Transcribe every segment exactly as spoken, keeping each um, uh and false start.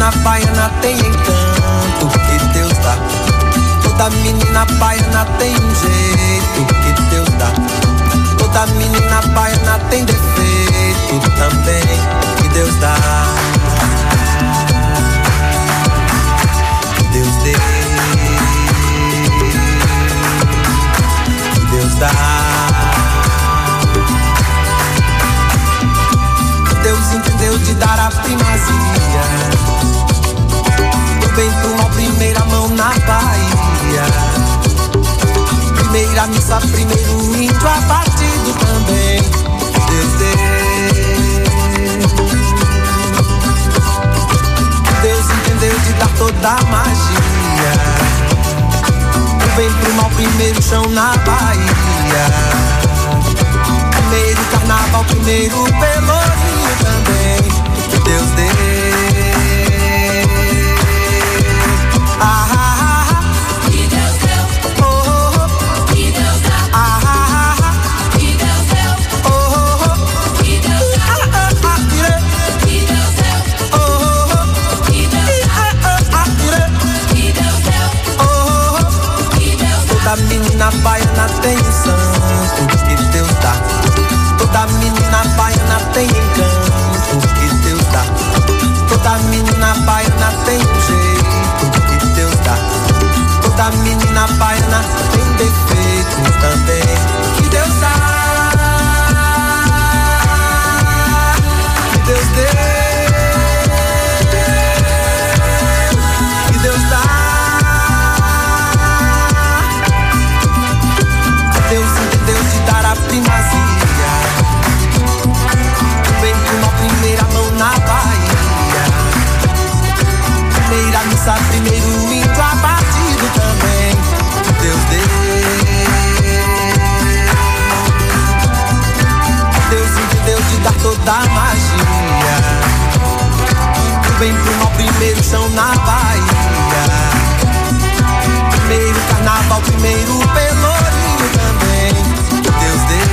menina baiana tem encanto que Deus dá. Toda menina baiana tem um jeito que Deus dá. Toda menina baiana tem defeito também que Deus dá. Que Deus dê, que Deus dá. Deus entendeu de dar a primazia do bem pro mal, primeira mão na Bahia. Primeira missa, primeiro índio abatido também. Deus deu. Deus entendeu de dar toda a magia do bem pro mal, primeiro chão na Bahia. Primeiro carnaval, primeiro pelourinho também. Que Deus dê. Ah, ah, ah. Que Deus deu. Oh, oh, oh. Que Deus dá. Ah, ah, ah. Que Deus deu. Oh, oh, oh. Que Deus dá. Ah, ah, ah. Que Deus deu. Oh, oh, oh. Que Deus dá. Ah, ah, ah. Que Deus deu. Oh, oh, oh. Que Deus dá. Toda menina baiana tem um santo que Deus dá. Toda menina baiana tem encanto que Deus dá. Toda menina baiana tem um jeito que Deus dá. Toda menina baiana tem defeitos também que Deus dá. Que Deus dê. Que Deus dá. Deus entendeu de dar a primazia. Primeira mão na Bahia. Primeira missa, primeiro índio abatido também. Deus deu. Deus entendeu de dar toda a magia do bem pro mal, primeiro chão na Bahia. Primeiro carnaval, primeiro pelourinho também. Deus deu.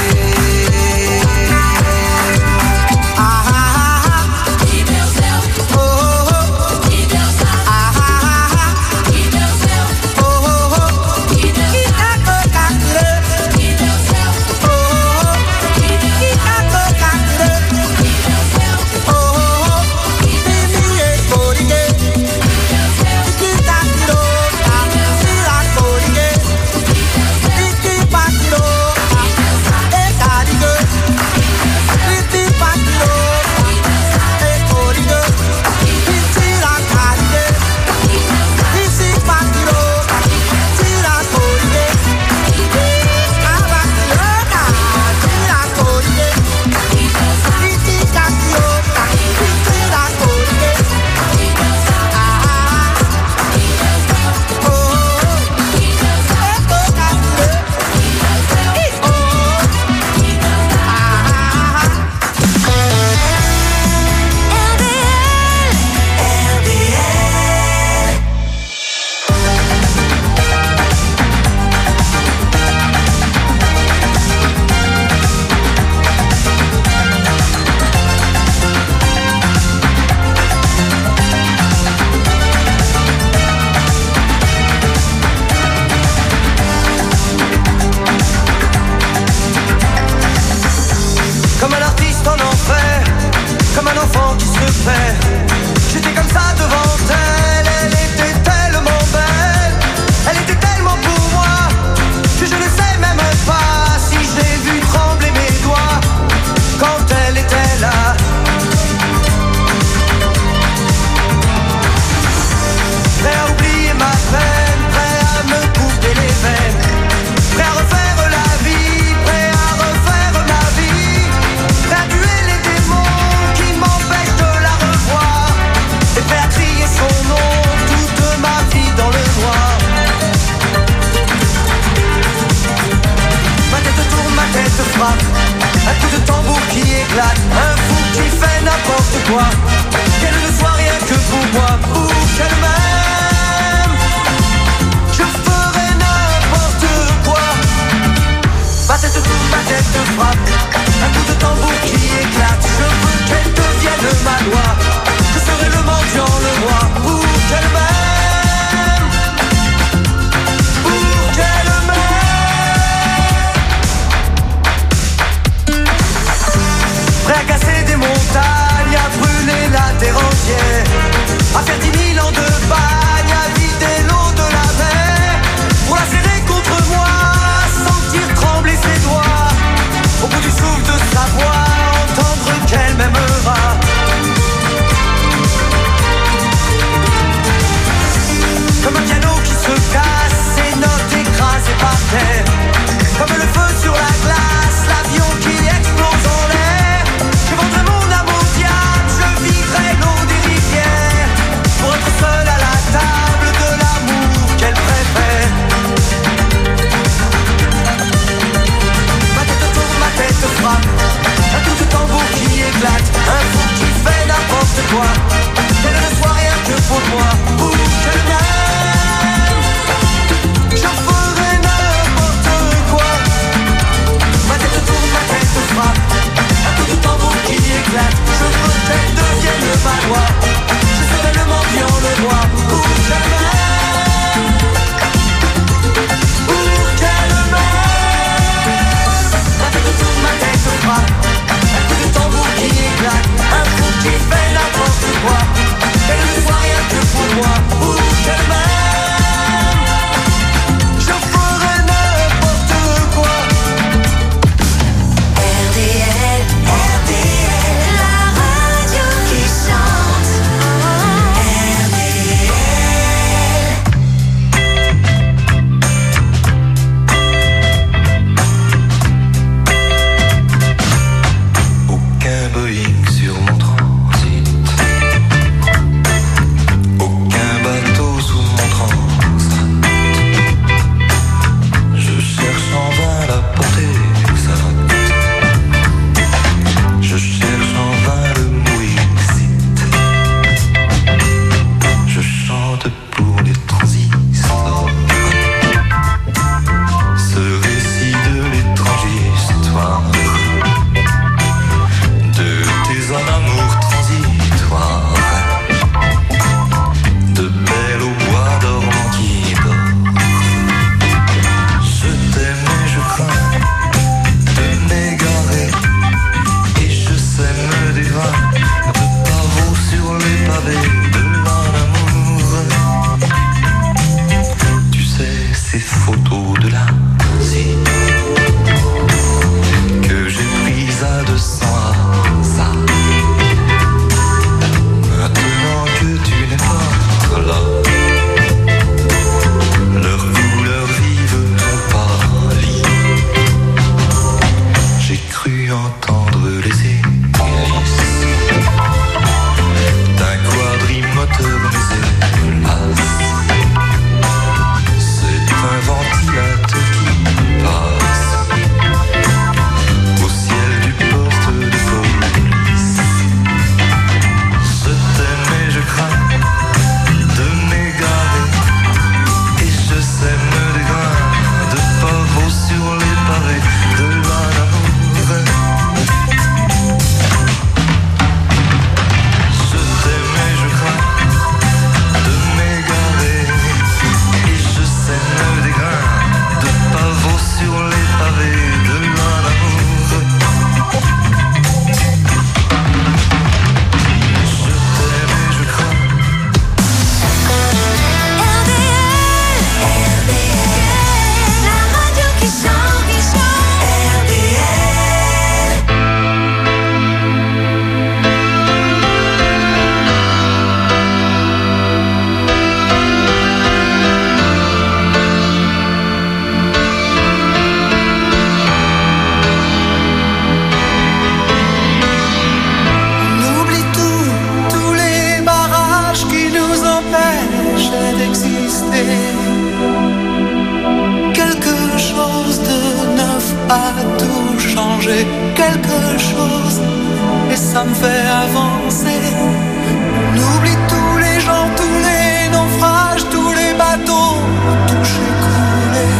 toi, qu'elle ne soit rien que pour moi, ou qu'elle m'aime. Je ferai n'importe quoi. Ma tête tourne, ma tête frappe, un coup de tambour qui éclate. Je veux qu'elle devienne ma loi. Je serai le mendiant, le toi, qu'elle ne soit rien que pour moi, ou qu'elle m'aime. Je ferai n'importe quoi. Ma tête tourne, ma tête frappe, un coup de tambour qui éclate. Je veux qu'elle devienne ma loi. Je sais tellement bien le voir, ou qu'elle m'aime, ou qu'elle m'aime. Ma tête tourne, ma tête frappe, un coup de tambour qui éclate, un fou qui fait n'importe quoi, qu'elle ne soit rien que pour moi, ou qu'elle m'aime. Je ferai n'importe quoi. R D L, R D L, la radio qui chante. R D L. Aucun Boeing sur mon transit, aucun bateau sous mon transat. Je cherche en vain la portée exacte. Je cherche en vain le mot exit. Je chante pour les transistors ce récit de l'étrange histoire de tes en amour transitoire, de belle au bois dormant qui dort. Je t'aime et je crains de m'égarer, et je sème des grains de pavots sur les pavés de l'en amour. Tu sais, ces photos de l'Asie que j'ai prises à deux cents hasards. Maintenant que tu n'es pas là, leurs couleurs vives m'ont pâli. J'ai cru entendre les hélices d'un quadrimoteur, mais hélas, c'est un ventilateur qui passe au ciel du poste de police. Je t'aime et je crains de m'égarer, et je sème des grains de pavots sur les pavés de l'en amour. Je t'aime et je crains de m'égarer, et je sème des grains de pavots sur les pavés de l'en amour. Je t'aime et je crains. R D L, R D L, la radio qui chante, qui chante. R D L. On oublie tout, tous les barrages qui nous empêchent d'exister. Quelque chose de neuf a tout changé, quelque chose, et ça me fait avancer. On oublie tous les gens, tous les naufrages, tous les bateaux touchés, coulés.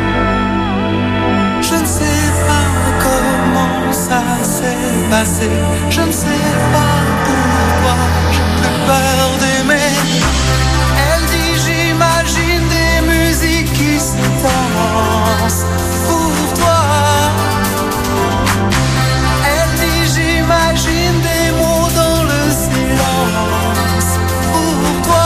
Je ne sais pas comment ça s'est passé, je ne sais pas pourquoi j'ai plus peur d'aimer. Elle dit j'imagine des musiques qui se dansent pour toi. Elle dit j'imagine des mots dans le silence pour toi.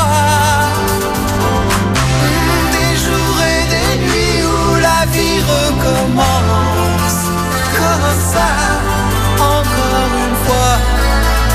Des jours et des nuits où la vie recommence comme ça, encore une fois.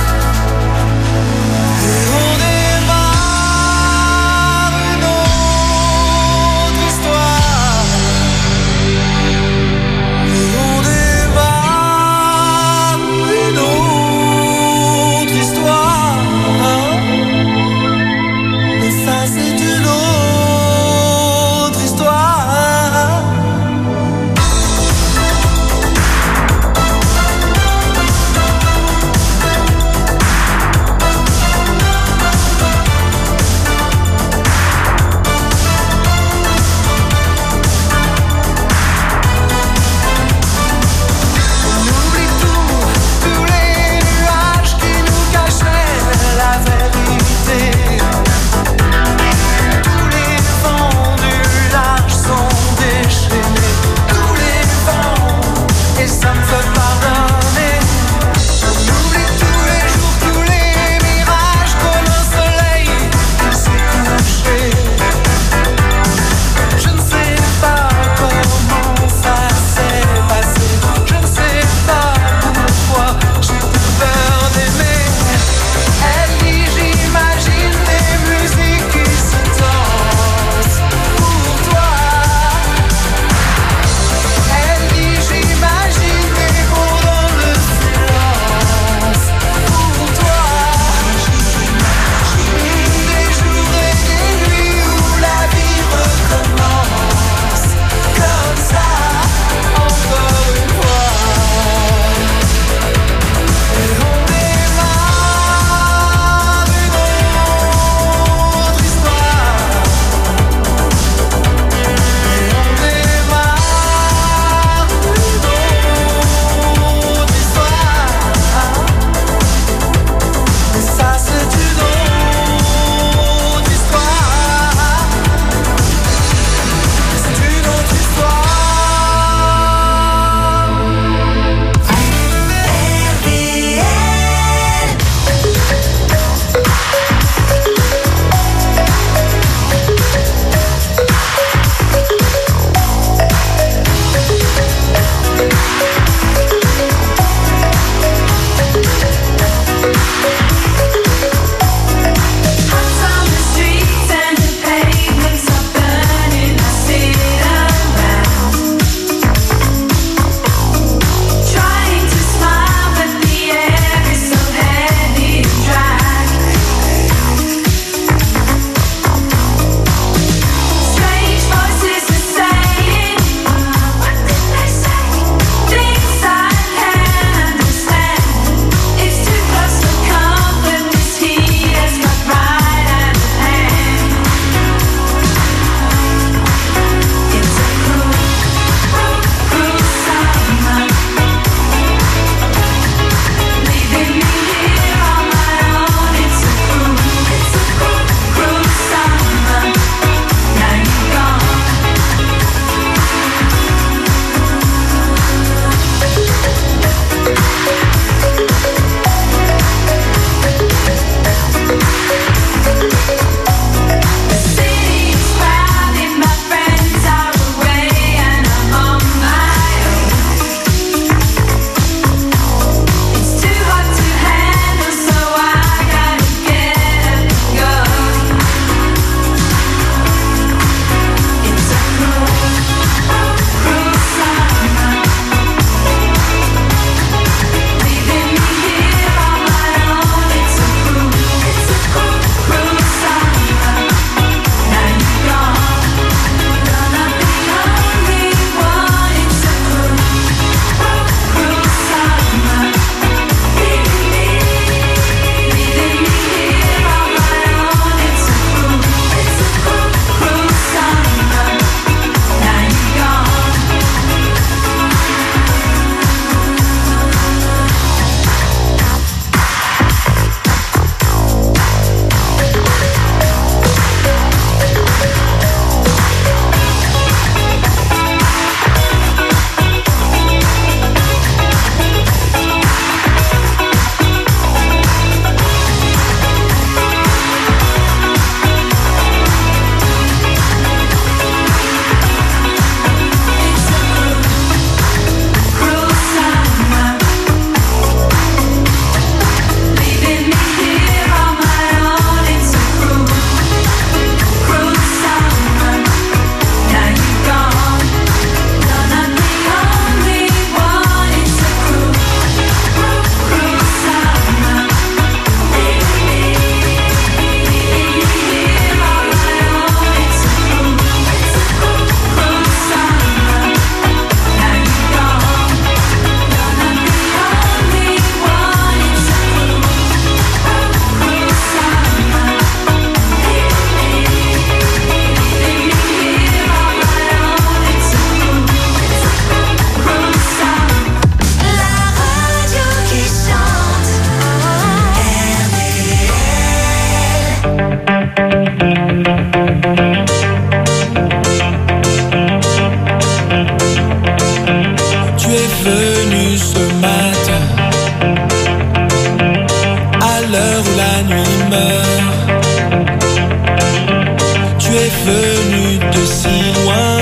venu de si loin,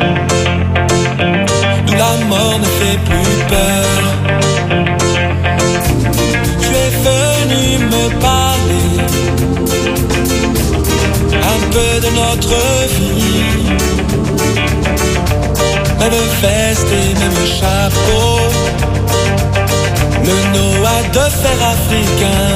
d'où la mort ne fait plus peur. Tu es venu me parler un peu de notre vie, même veste et même chapeau, le Noah de fer africain.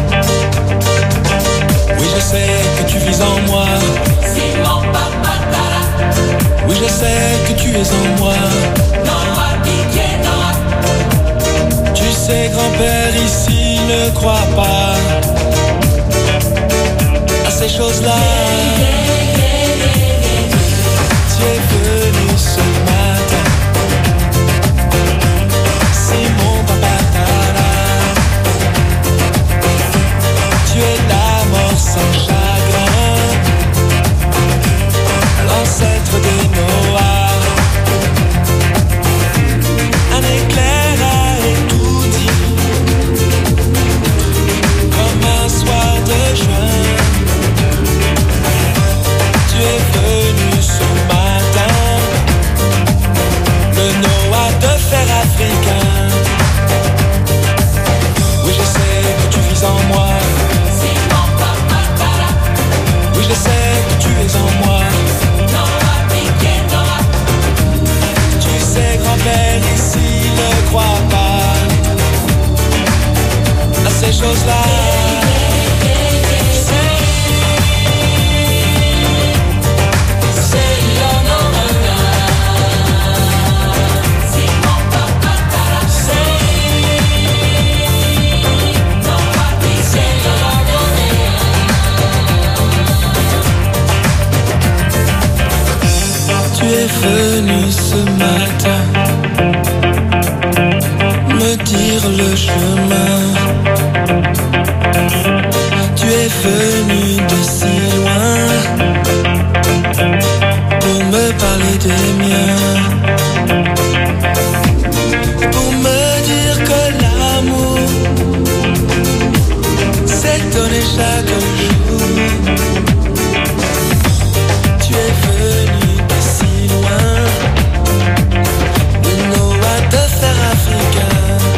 Oui, je sais que tu vis en moi. Simon Papatara. Oui, je sais que tu es en moi. Noah Didier Noah. Tu sais, grand-père ici ne croit pas à ces choses-là. Tu es venu ce matin. Simon Papatara. Tu es la mort sans chagrin, l'ancêtre des Noahs. Un éclair a tout dit, comme un soir de juin. Tu es venu ce matin me dire le chemin. Tu es venu de si loin pour me parler des miens, pour me dire que l'amour c'est donner chaque jour. Tu es venu de si loin, you know what de faire africain.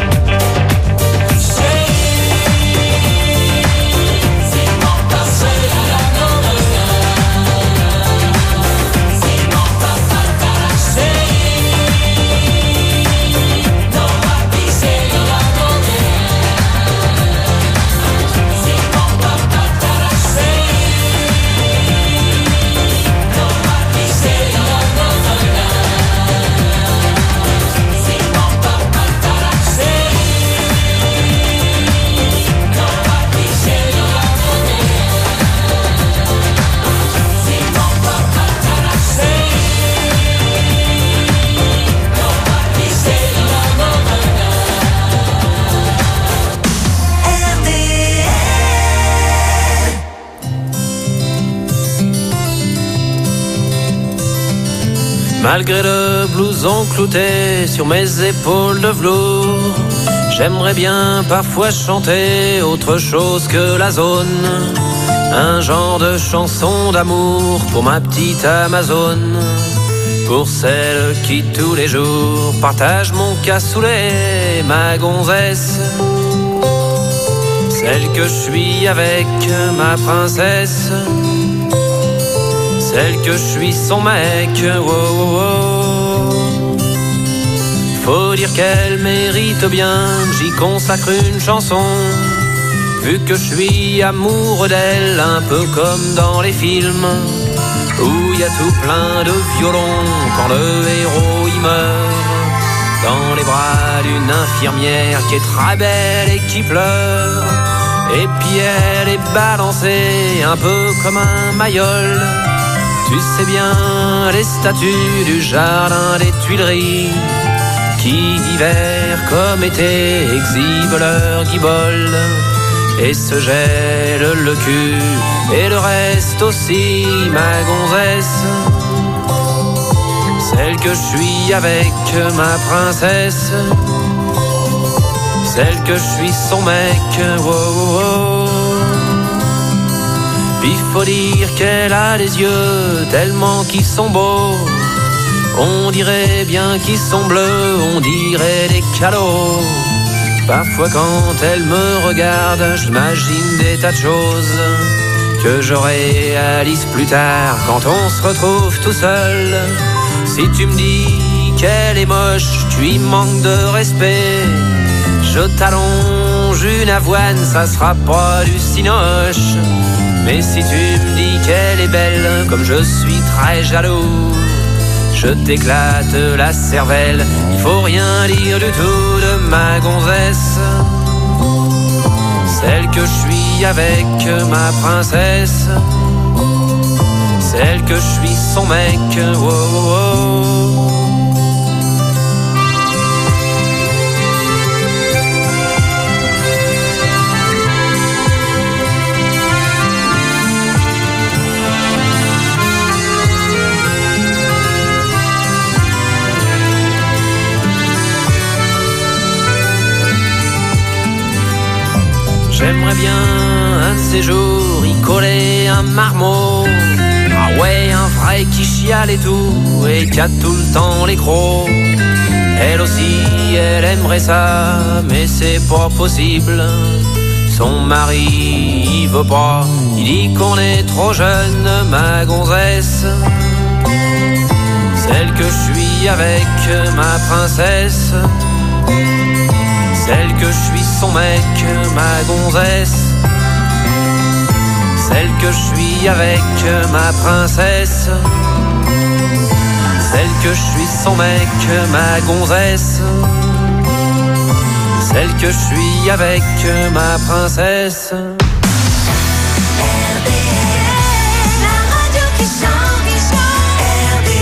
Malgré le blouson clouté sur mes épaules de velours, j'aimerais bien parfois chanter autre chose que la zone. Un genre de chanson d'amour pour ma petite Amazone, pour celle qui tous les jours partage mon cassoulet, ma gonzesse, celle que je suis avec ma princesse, celle que je suis son mec, oh, oh, oh. Faut dire qu'elle mérite bien que j'y consacre une chanson, vu que je suis amoureux d'elle, un peu comme dans les films, où il y a tout plein de violons quand le héros y meurt, dans les bras d'une infirmière qui est très belle et qui pleure. Et puis elle est balancée un peu comme un mayol, tu sais bien, les statues du jardin des Tuileries, qui d'hiver comme été exhibent leur guibole et se gèlent le cul, et le reste aussi, ma gonzesse, celle que je suis avec ma princesse, celle que je suis son mec, oh, oh, oh. Il faut dire qu'elle a les yeux tellement qu'ils sont beaux, on dirait bien qu'ils sont bleus, on dirait des calots. Parfois quand elle me regarde, j'imagine des tas de choses que j'aurai à Alice plus tard, quand on se retrouve tout seul. Si tu me dis qu'elle est moche, tu y manques de respect, je t'allonge une avoine, ça sera pas du cinoche. Mais si tu me dis qu'elle est belle, comme je suis très jaloux, je t'éclate la cervelle, il faut rien dire du tout de ma gonzesse, celle que je suis avec ma princesse, celle que je suis son mec, oh, oh, oh. J'aimerais bien un de ces jours y coller un marmot, ah ouais, un vrai qui chiale et tout, et qui a tout le temps les crocs. Elle aussi, elle aimerait ça, mais c'est pas possible. Son mari, il veut pas, il dit qu'on est trop jeune, ma gonzesse, celle que je suis avec ma princesse, celle que je suis son mec, ma gonzesse, celle que je suis avec ma princesse, celle que je suis son mec, ma gonzesse, celle que je suis avec ma princesse. La radio qui chante, qui chante. R D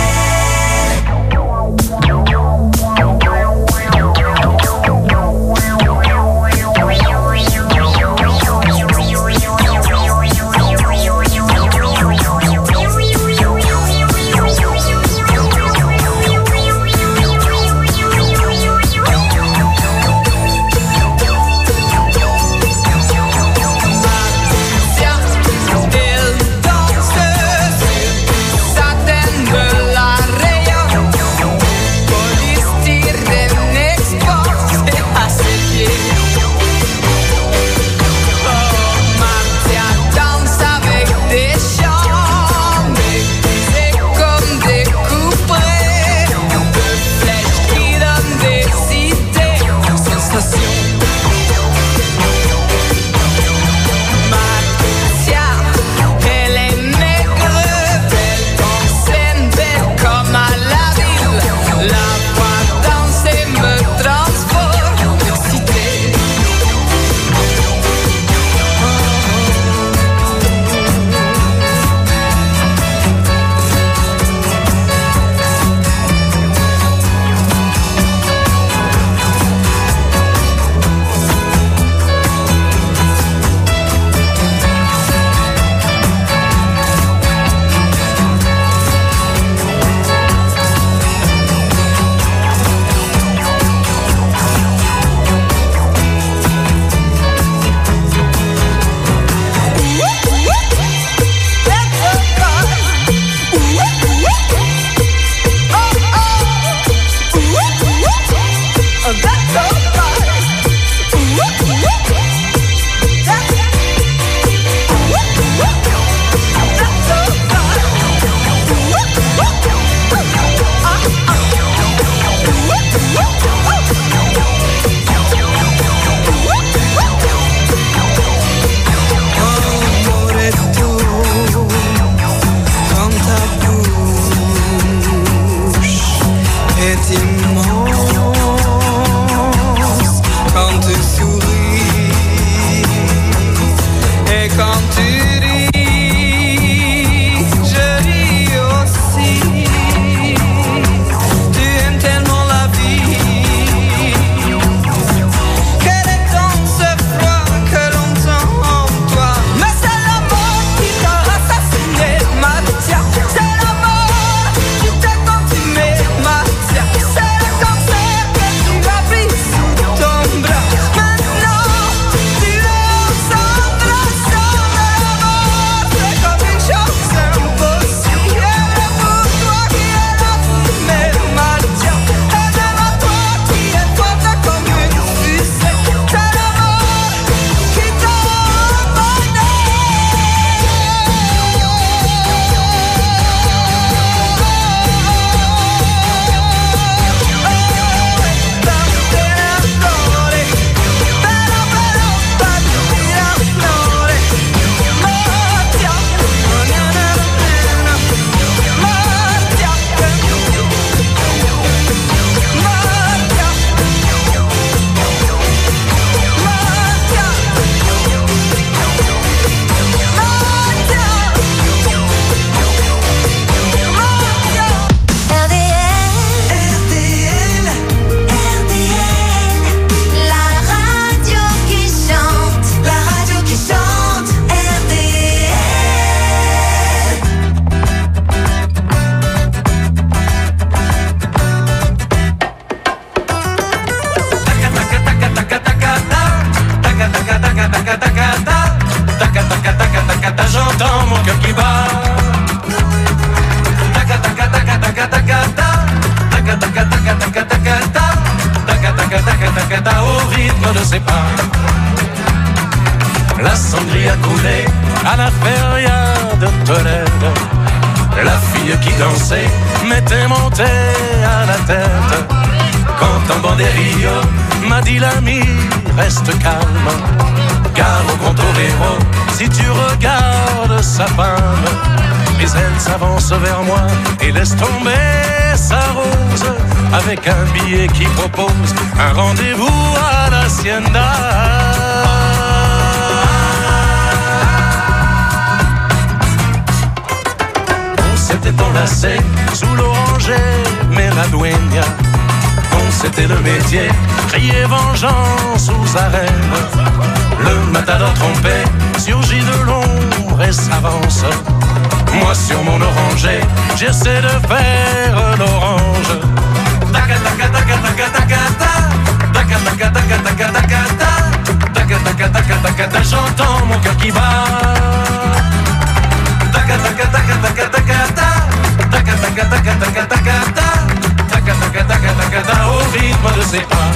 rythme de ses pas. La sangria coulait à la feria de Tolède. La fille qui dansait m'était montée à la tête. Quand un banderillo m'a dit l'ami, reste calme, car au grand torero, si tu regardes sa femme. Mais elle s'avance vers moi et laisse tomber sa rose avec un billet qui propose un rendez-vous à l'hacienda. On s'était enlacé sous l'oranger, mais la dueña, on c'était le métier, crier vengeance aux arènes. Le matador trompé surgit de l'ombre et s'avance. Moi sur mon oranger, j'essaie de faire l'orange. Taca taca taca taca taca taca taca taca taca taca taca taca taca taca taca, j'entends mon cœur qui bat. Taca taca taca taca taca taca taca taca taca taca taca taca taca taca taca, au rythme de ses pas.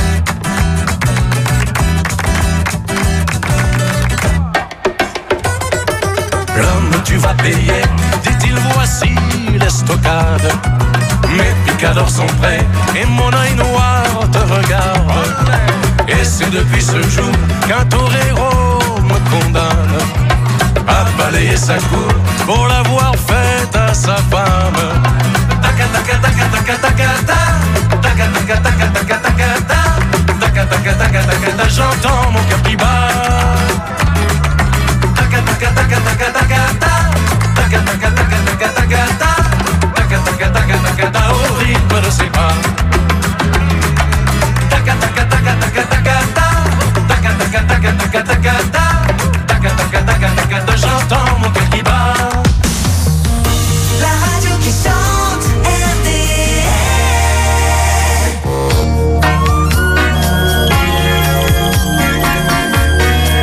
L'homme, tu vas payer, dit-il, voici l'estocade. Mes picadors sont prêts et mon œil noir te regarde. Et c'est depuis ce jour qu'un torero me condamne à balayer sa cour pour l'avoir faite à sa femme. Taca taca taca taca taca taca taca taca taca taca taca taca taca taca taca, j'entends mon cœur qui bat. Taca taca taca taca taca taca taca taca taca taca taca taca taca taca taca, au rythme de ses pas. Taca taca taca taca taca taca taca taca taca taca taca taca taca taca taca, j'entends mon cœur qui bat. La radio qui chante, R D L.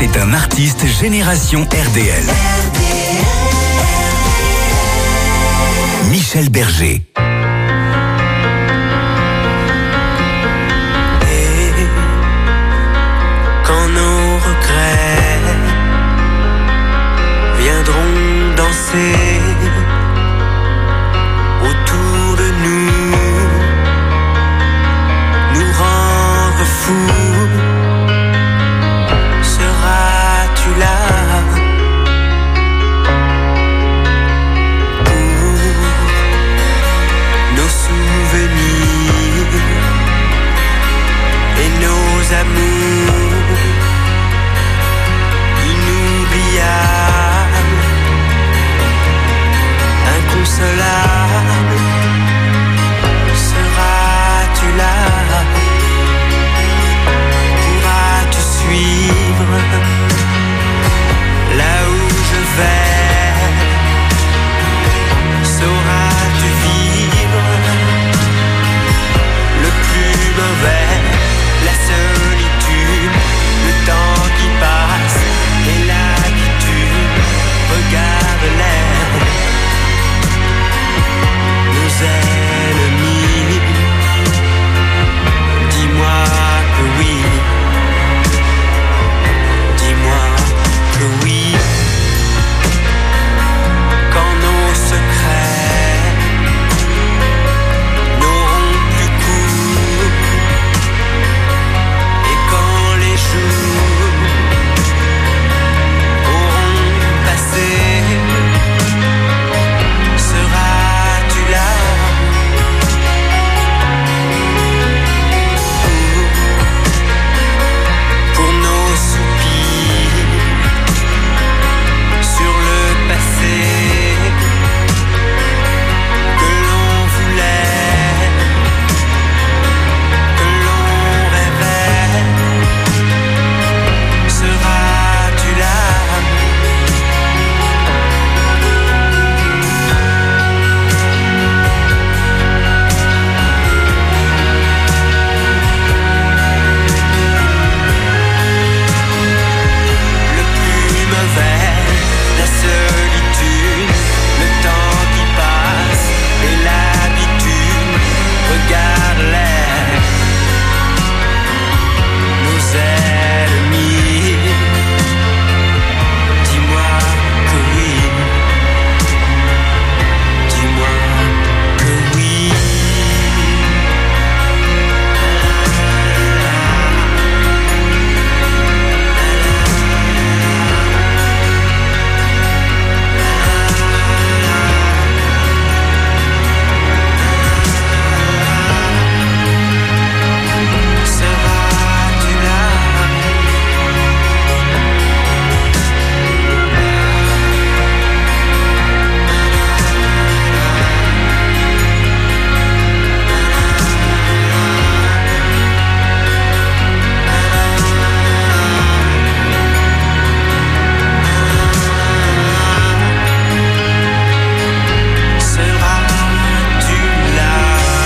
c'est un artiste génération R D L. Michel Berger. Et quand nos regrets viendront danser autour de nous, nous rendre fous, seras-tu là pour nos souvenirs et nos amours inoubliables, inconsolables? Seras-tu là? Pourras-tu suivre là où je vais? Sauras-tu vivre le plus mauvais, la solitude, le temps qui passe et l'habitude? Regarde l'air, nos ennemis. Dis-moi que oui, dis-moi que oui. Quand nos secrets n'auront plus cours et quand les jours auront passé, seras-tu là pour nos soupirs sur le passé que l'on voulait, que l'on rêvait? Seras-tu là le plus mauvais, la solitude, le temps qui passe et l'habitude? Regarde l'air, nos ennemis. Dis-moi que oui, dis-moi que oui. Seras-tu là Seras-tu là?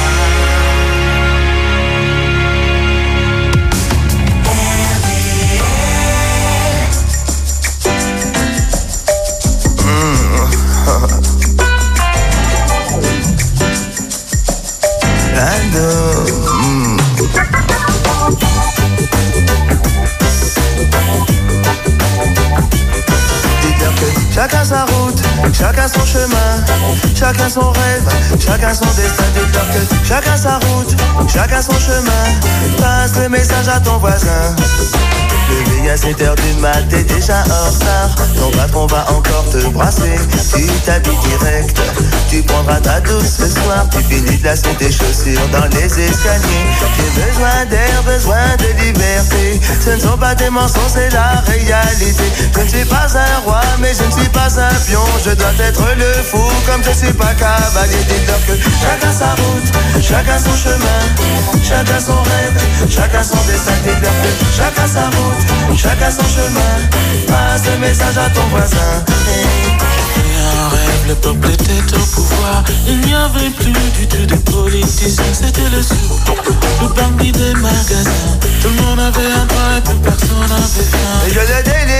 Dis-leur que chacun sa route, chacun son chemin, chacun son rêve, chacun son destin. Dis-leur que chacun sa route, chacun son chemin. Passe le message à ton voisin. Levé à sept heures du mat, t'es déjà en retard. Ton patron va encore te brasser. Tu t'habilles direct, tu prendras ta douce ce soir. Tu finis de lasser tes chaussures dans les escaliers. J'ai besoin d'air, besoin de liberté. Ce ne sont pas des mensonges, c'est la réalité. Je ne suis pas un roi, mais je ne suis pas un pion. Je dois être le fou, comme je suis pas cavalier. Dis-leur que chacun sa route, chacun son chemin, chacun son rêve, chacun son destin. Dis-leur que chacun sa route, chacun son chemin. Passe le message à ton voisin. Un rêve, le peuple était au pouvoir. Il n'y avait plus du tout de politiciens. C'était le sou, le bandit des magasins. Tout le monde avait un droit et plus personne n'avait faim. Et je le délire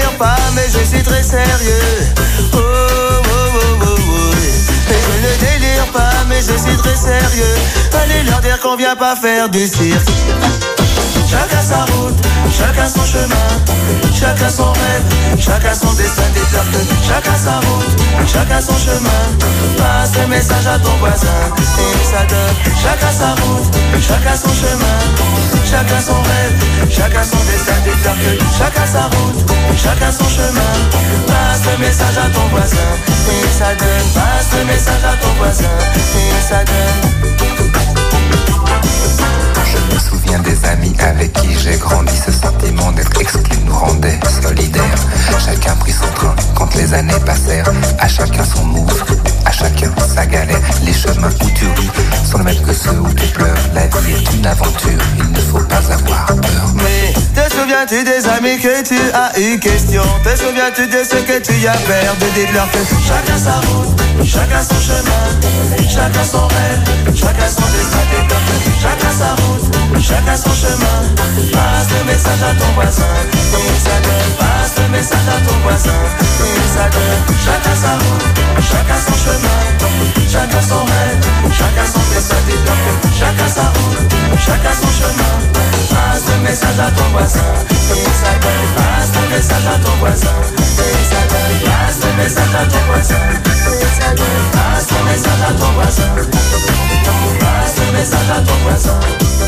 sérieux. Oh, oh, oh, oh, oh. Et je ne délire pas, mais je suis très sérieux. Allez leur dire qu'on vient pas faire du cirque. Chacun sa route, chacun son chemin, chacun son rêve, chacun son destin déterminé. Chacun sa route, chacun son chemin. Passe le message à ton voisin et ça donne. Chacun sa route, chacun son chemin, chacun son rêve, chacun son destin déterminé. Chacun sa route, chacun son chemin. Passe le message à ton voisin et ça donne. Passe le message à ton voisin et ça donne. Je me souviens des amis avec qui j'ai grandi. Ce sentiment d'être exclu nous rendait solidaires. Chacun prit son train quand les années passèrent. À chacun son move, à chacun sa galère. Les chemins où tu ris sont les mêmes que ceux où tu pleures. La vie est une aventure, il ne faut pas avoir peur. Mais te souviens-tu des amis que tu as eu question? Te souviens-tu de ce que tu as perdu? Dites-leur que chacun sa route, chacun son chemin, chacun son rêve, chacun son destin. Chacun sa route, chacun son chemin. Passe le message à ton voisin et ça donne. Passe le message à ton voisin et ça donne. Chacun sa route, chacun son chemin, chacun son rêve, chacun son destin. Chacun sa route, chacun son chemin. Passe le message à ton voisin et ça donne. Passe le message à ton voisin et ça donne. Passe le message à ton voisin et ça donne. Passe le message à ton voisin. Passe le message à ton voisin.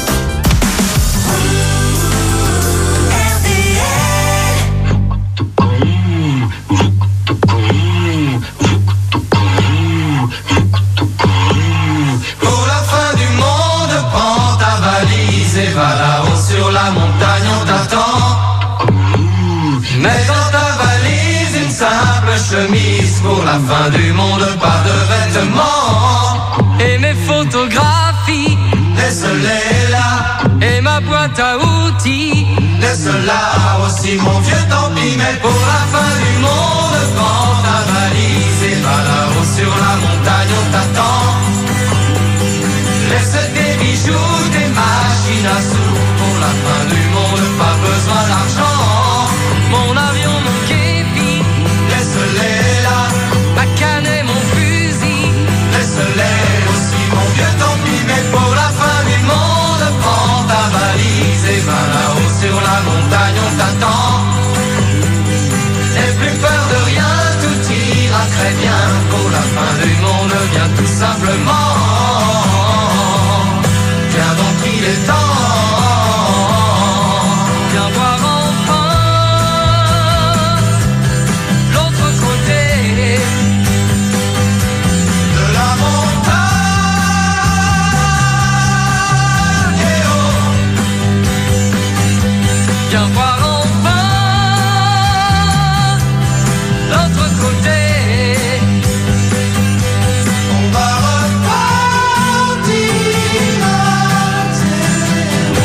Pour la fin du monde, prends ta valise et va là-haut sur la montagne, on t'attend. Mets dans ta valise une simple chemise. Pour la fin du monde, pas de vêtements. Et mes photographies, laisse-les là. Et ma boîte à outils, laisse-la aussi, mon vieux, tant pis. Mais pour la fin du monde, prends ta valise et va là-haut sur la montagne, on t'attend. Laisse tes bijoux, tes machines à sous. Pour la fin du monde, pas besoin d'argent. Mon avion, mon képi, laisse-les là. Ma canne et mon fusil, laisse-les aussi, mon vieux, tant pis. Mais pour la fin du monde, prends ta valise et va là-haut sur la montagne, on t'attend. N'aie plus peur de rien, tout ira très bien. Pour la fin du monde, viens tout simplement. Viens donc, il est temps. Viens voir enfin l'autre côté de la montagne. Eh oh. Viens voir enfin l'autre côté. On va repartir à zéro.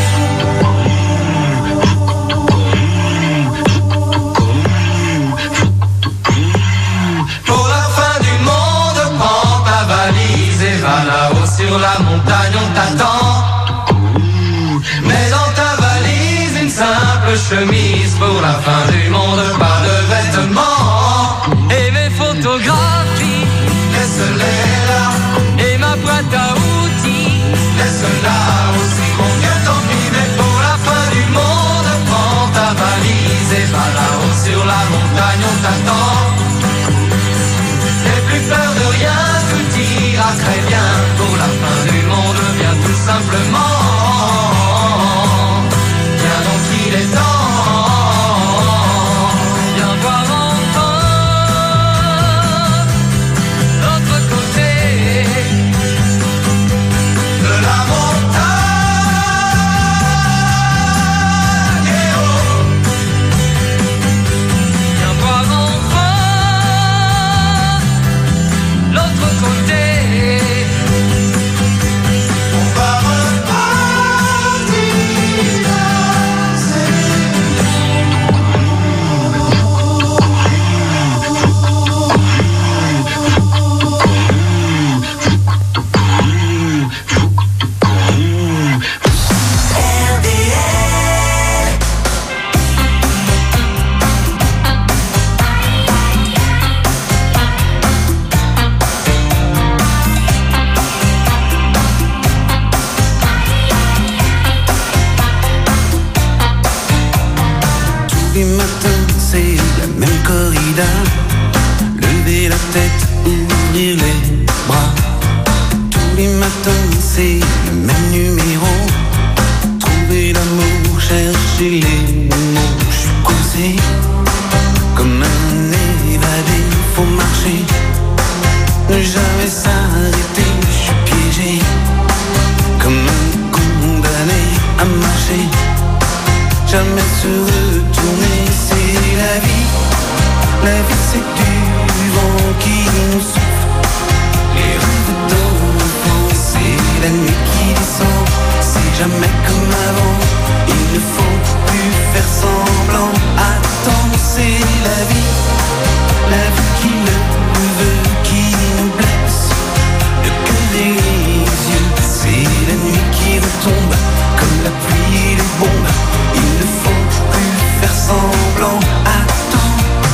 Pour la fin du monde, prends ta valise et va là-haut sur la montagne, on t'attend. Mets dans ta valise une simple chemise. Pour la fin du monde, pas de vêtements. Et mes photographies, Laisse-les là, et ma boîte à outils, laisse-la aussi, mon vieux, tant pis. Mais pour la fin du monde, prends ta valise et va là-haut sur la montagne, on t'attend. N'aie plus peur de rien, tout ira très bien. Pour la fin du monde, viens tout simplement. Viens donc, il est temps. viens voir les matins, c'est la même corrida. Lever la tête, ouvrir les bras. Tous les matins, c'est le même numéro. Trouver l'amour, chercher les mots. Je suis coincé comme un évadé. Faut marcher, ne jamais s'arrêter. Je suis piégé comme un condamné à marcher, jamais se retourner. C'est la vie, la vie c'est du vent qui nous souffle. Les rêves d'enfants, c'est la nuit qui descend. C'est jamais comme avant, il ne faut plus faire semblant. Attends, c'est la vie, la vie qui le veut, qui nous blesse. Le cœur et les yeux, c'est la nuit qui retombe comme la pluie et les bombes. Il ne faut plus faire semblant. Attends.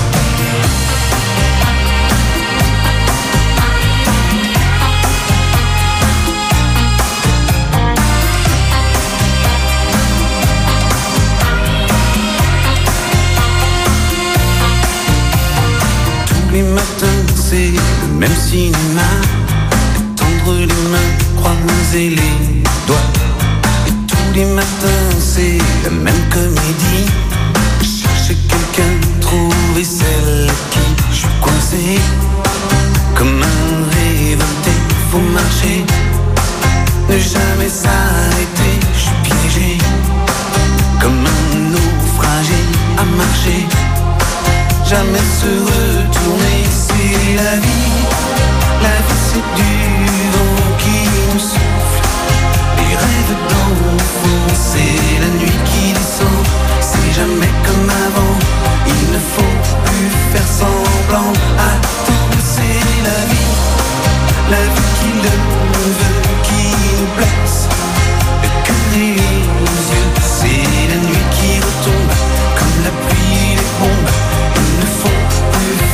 Tous les matins, c'est le même cinéma. Tendre les mains, croiser les doigts. Et tous les matins, c'est la même comédie. Chercher quelqu'un, trouver celle qui. Je suis coincé comme un révolté. Faut marcher, ne jamais s'arrêter. Je suis piégé comme un naufragé à marcher, jamais se retourner. C'est la vie, la vie c'est du vent qui nous souffle. Les rêves d'enfants, c'est la nuit qui descend. C'est jamais comme avant, il ne faut plus faire semblant. Attends, c'est la vie, la vie qui le veut, qui nous blesse. Le cœur et les yeux, c'est la nuit qui retombe comme la pluie et les bombes. Il ne faut plus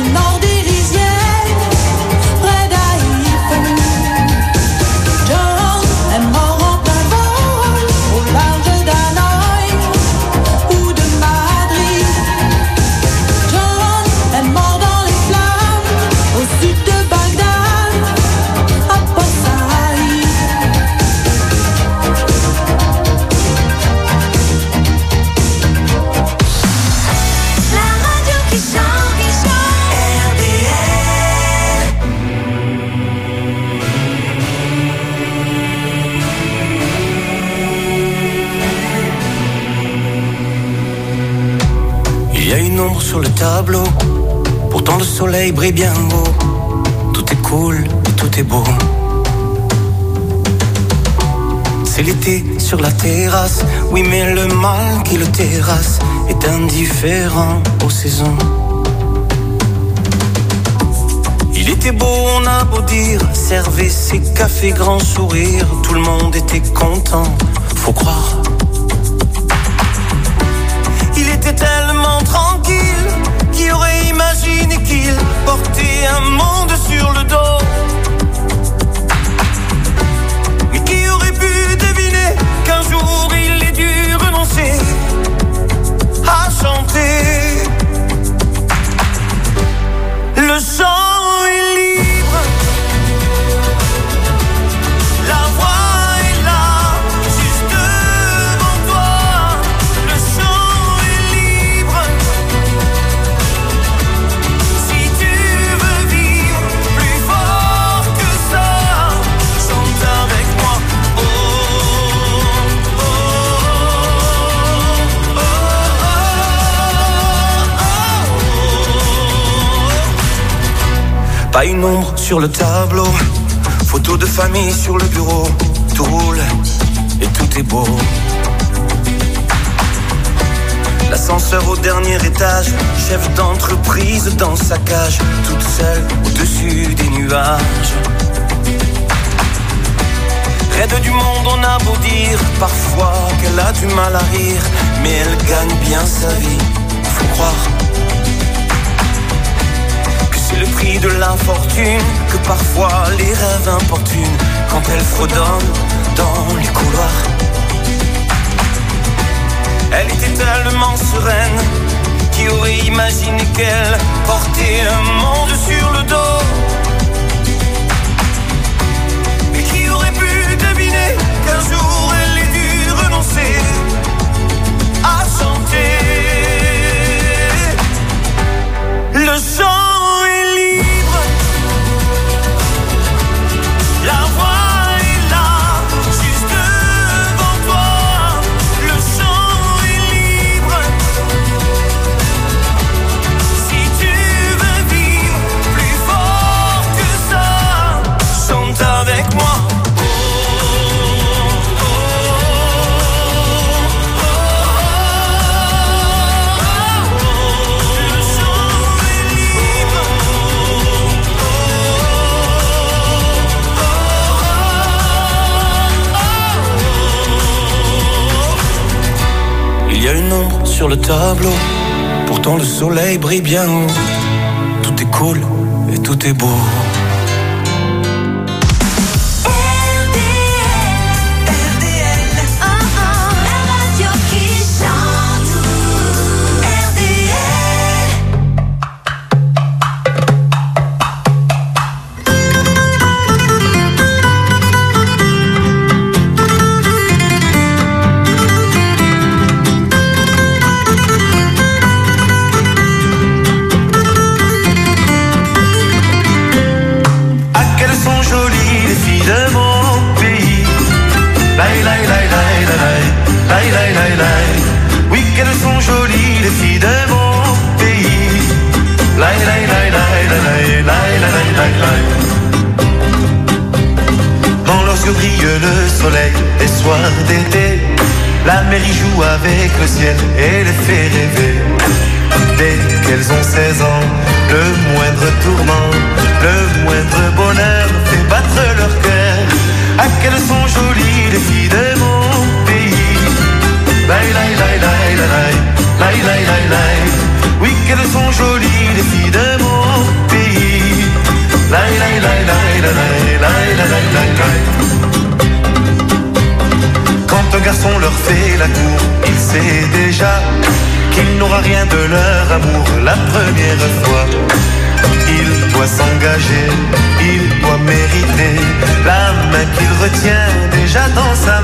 nord d'Élysée, près d'Haïfa. John est mort en plein vol, au large d'Hanoï ou de Madrid. John est mort dans les flammes, au sud de Bagdad, à Port Saïd. La radio qui chante, qui chante, R D Il y a une ombre sur le tableau, pourtant le soleil brille bien haut. Tout est cool et tout est beau. C'est l'été sur la terrasse, oui mais le mal qui le terrasse est indifférent aux saisons. Il était beau, on a beau dire, servait ses cafés grand sourire, tout le monde était content, faut croire. Il était tellement tranquille, qui aurait imaginé qu'il portait un monde sur le dos. Mais qui aurait pu deviner qu'un jour il ait dû renoncer à chanter. Le chant est libre, la voix est là, juste devant toi. Le chant est libre, si tu veux vivre plus fort que ça, chante avec moi. Oh, oh, oh, oh, oh, oh. Pas une ombre sur le tableau, photo de famille sur le bureau, tout roule et tout est beau. L'ascenseur au dernier étage, chef d'entreprise dans sa cage, toute seule au-dessus des nuages. Raide du monde, on a beau dire parfois qu'elle a du mal à rire, mais elle gagne bien sa vie, faut croire. Que c'est le prix de l'infortune, que parfois les rêves importunent quand elle fredonne dans les couloirs. Elle était tellement sereine, qui aurait imaginé qu'elle portait un monde sur le dos. Et qui aurait pu deviner qu'un jour elle ait dû renoncer à chanter. Le chant est libre, la voix est là, juste devant toi. Le chant est libre, si tu veux vivre plus fort que ça, chante avec moi. Oh, oh, oh, oh, oh. Le chant est libre. Il y a une ombre sur le tableau, pourtant le soleil brille bien haut. Tout est cool et tout est beau. R D L, oh oh, la radio qui chante, R D L. Ah, qu'elles sont jolies les filles de mon pays. Laï, laï, laï, laï, laï, laï, laï, laï, laï. Oui, qu'elles sont jolies les filles de mon pays. Laï, laï, laï, laï, laï, laï, laï, laï, laï, laï. Quand lorsque brille le soleil les soirs d'été, la mer y joue avec le ciel et les fait rêver. Dès qu'elles ont seize ans, le moindre tourment, le moindre bonheur fait battre leur cœur. Ah, qu'elles sont jolies les filles de mon pays. Laï, laï, laï, laï, laï, laï, laï, laï, laï. Oui, qu'elles sont jolies les filles de mon garçon leur fait la cour, il sait déjà qu'il n'aura rien de leur amour la première fois. Il doit s'engager, il doit mériter la main qu'il retient déjà dans sa